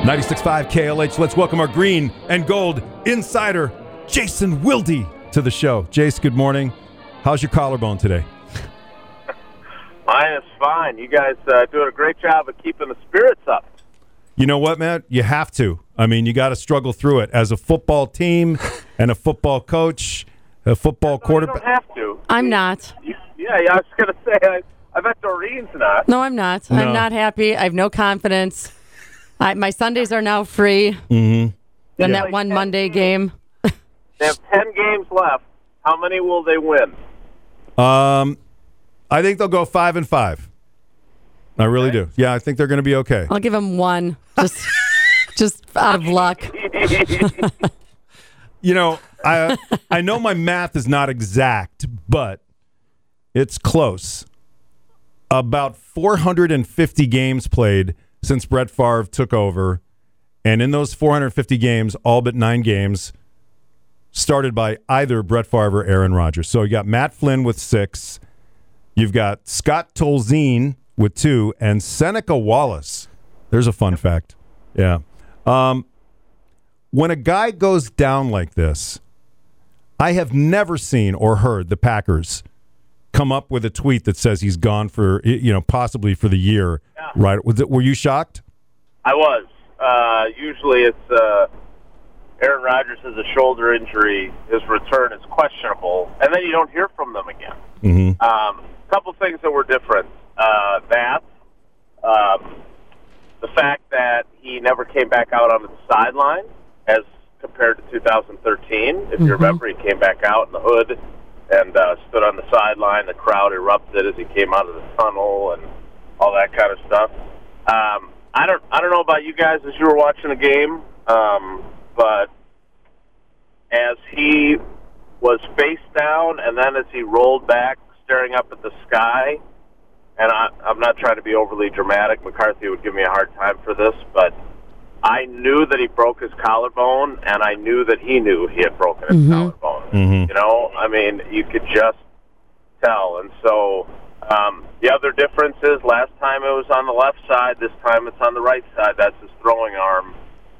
96.5 KLH. Let's welcome our green and gold insider, Jason Wilde, to the show. Jace, good morning. How's your collarbone today? Mine is fine. You guys doing a great job of keeping the spirits up. You know what, man? You have to. I mean, you got to struggle through it. As a football team and a football coach, a football quarterback. You don't have to. I'm not. Yeah, I was going to say, I bet Doreen's not. No, I'm not. No. I'm not happy. I have no confidence. My Sundays are now free. Mm-hmm. Then that one Monday game. They have 10 games left. How many will they win? I think they'll go 5-5. I really do. Yeah, I think they're going to be okay. I'll give them one, just out of luck. You know, I know my math is not exact, but it's close. About 450 games played since Brett Favre took over, and in those 450 games, all but 9 games started by either Brett Favre or Aaron Rodgers. So you got Matt Flynn with 6. You've got Scott Tolzien with 2, and Seneca Wallace. There's a fun fact. Yeah. When a guy goes down like this, I have never seen or heard the Packers come up with a tweet that says he's gone for, possibly for the year. Yeah. Right? Were you shocked? I was. Usually it's Aaron Rodgers has a shoulder injury. His return is questionable, and then you don't hear from them again. Mm-hmm. Couple things that were different. The fact that he never came back out onto the sideline as compared to 2013. If you remember, he came back out in the hood and stood on the sideline. The crowd erupted as he came out of the tunnel and all that kind of stuff. I don't know about you guys as you were watching the game, but as he was face down and then as he rolled back, staring up at the sky, and I'm not trying to be overly dramatic. McCarthy would give me a hard time for this, but I knew that he broke his collarbone, and I knew that he knew he had broken his collarbone. Mm-hmm. You know, I mean, you could just tell. And so the other difference is last time it was on the left side, this time it's on the right side. That's his throwing arm.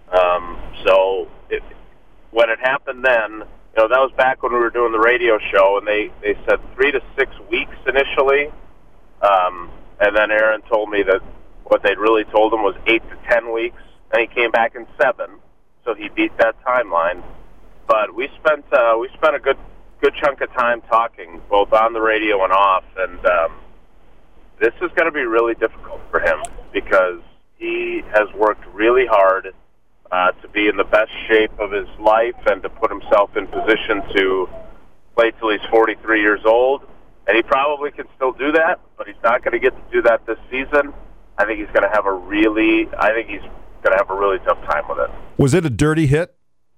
When it happened then, that was back when we were doing the radio show, and they said 3 to 6 weeks initially. And then Aaron told me that what they'd really told him was 8 to 10 weeks, and he came back in 7, so he beat that timeline. But we spent a good chunk of time talking, both on the radio and off, and this is going to be really difficult for him because he has worked really hard to be in the best shape of his life and to put himself in position to play till he's 43 years old. And he probably can still do that, but he's not going to get to do that this season. I think he's going to have a really tough time with it. Was it a dirty hit?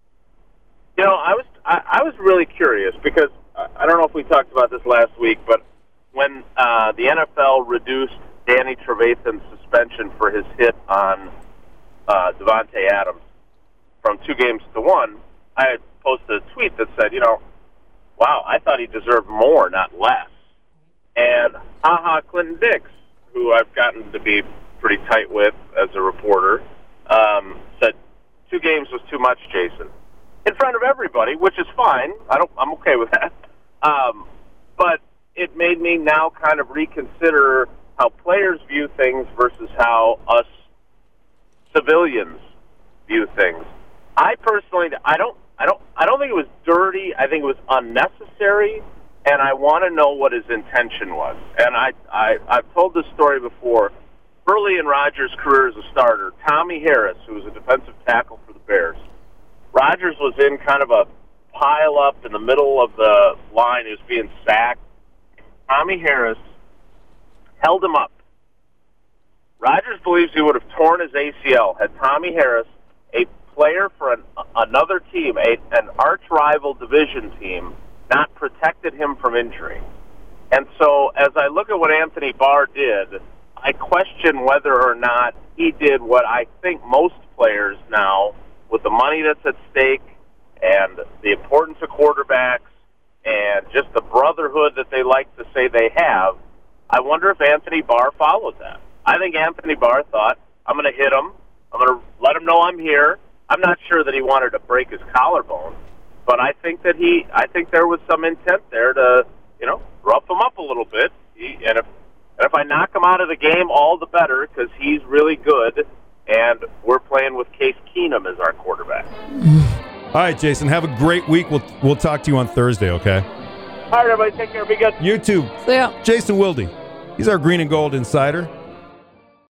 I was really curious because I don't know if we talked about this last week, but when the NFL reduced Danny Trevathan's suspension for his hit on Devontae Adams from 2 games to 1, I had posted a tweet that said, wow, I thought he deserved more, not less. And Clinton Dix, who I've gotten to be pretty tight with as a reporter, said 2 games was too much, Jason, in front of everybody, which is fine. I'm okay with that. But it made me now kind of reconsider how players view things versus how us civilians view things. I personally, I don't think it was dirty. I think it was unnecessary, and I want to know what his intention was. And I've told this story before. Early in Rodgers' career as a starter, Tommy Harris, who was a defensive tackle for the Bears, Rodgers was in kind of a pile-up in the middle of the line. He was being sacked. Tommy Harris held him up. Rodgers believes he would have torn his ACL had Tommy Harris, a player for another team, an arch-rival division team, not protected him from injury. And so as I look at what Anthony Barr did, I question whether or not he did what I think most players now, with the money that's at stake and the importance of quarterbacks and just the brotherhood that they like to say they have, I wonder if Anthony Barr followed that. I think Anthony Barr thought, I'm going to hit him. I'm going to let him know I'm here. I'm not sure that he wanted to break his collarbone, but I think that there was some intent there to, rough him up a little bit. And if I knock him out of the game, all the better, because he's really good, and we're playing with Case Keenum as our quarterback. All right, Jason, have a great week. We'll talk to you on Thursday, okay? All right, everybody, take care. Be good. You too. See ya. Jason Wilde. He's our Green and Gold insider.